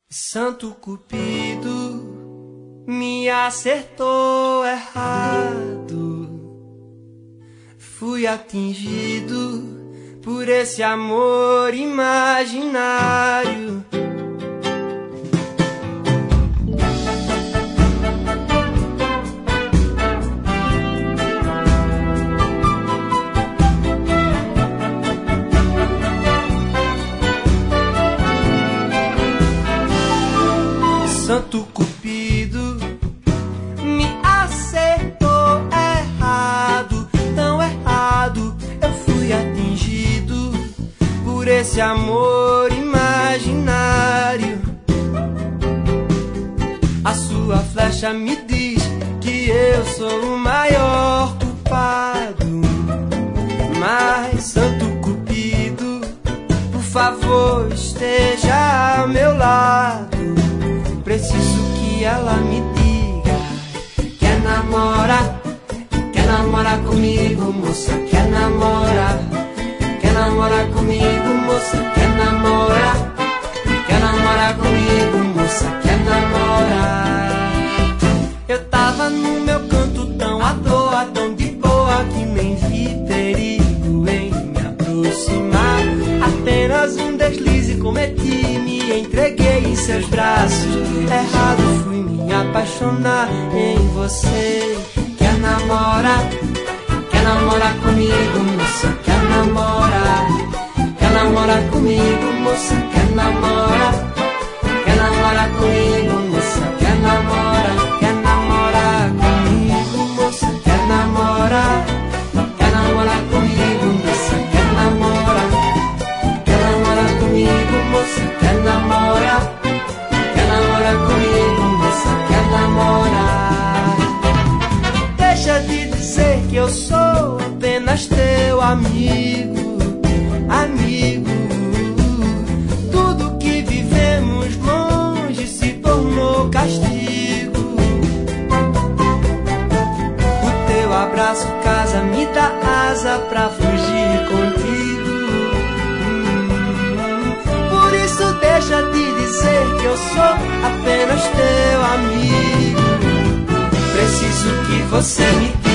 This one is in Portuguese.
Santo Cupido me acertou errado. Fui atingido por esse amor imaginário. Santo Cupido me acertou errado, tão errado. Eu fui atingido por esse amor imaginário. A sua flecha me diz que eu sou o maior culpado. Mas Santo Cupido, por favor, esteja ao meu lado. Preciso que ela me diga: quer namorar comigo, moça? Quer namorar comigo, moça? Quer namorar comigo, moça? Quer namorar? Eu tava no meu canto tão à toa, tão de boa, que nem vi perigo em me aproximar. Apenas um deslize cometi, me entreguei em seus braços. Errado fui me apaixonar em você. Quer namorar comigo, moça? Quer namorar comigo, moça? Quer namorar comigo, moça? Quer namorar comigo, moça? Quer namorar comigo, moça? Quer namorar comigo, moça? Quer namorar comigo, moça? Quer namorar? Deixa de dizer que eu sou apenas teu amigo. Tudo que vivemos longe se tornou castigo. O teu abraço, casa, me dá asa pra fugir contigo. Por isso deixa de dizer que eu sou apenas teu amigo. Preciso que você me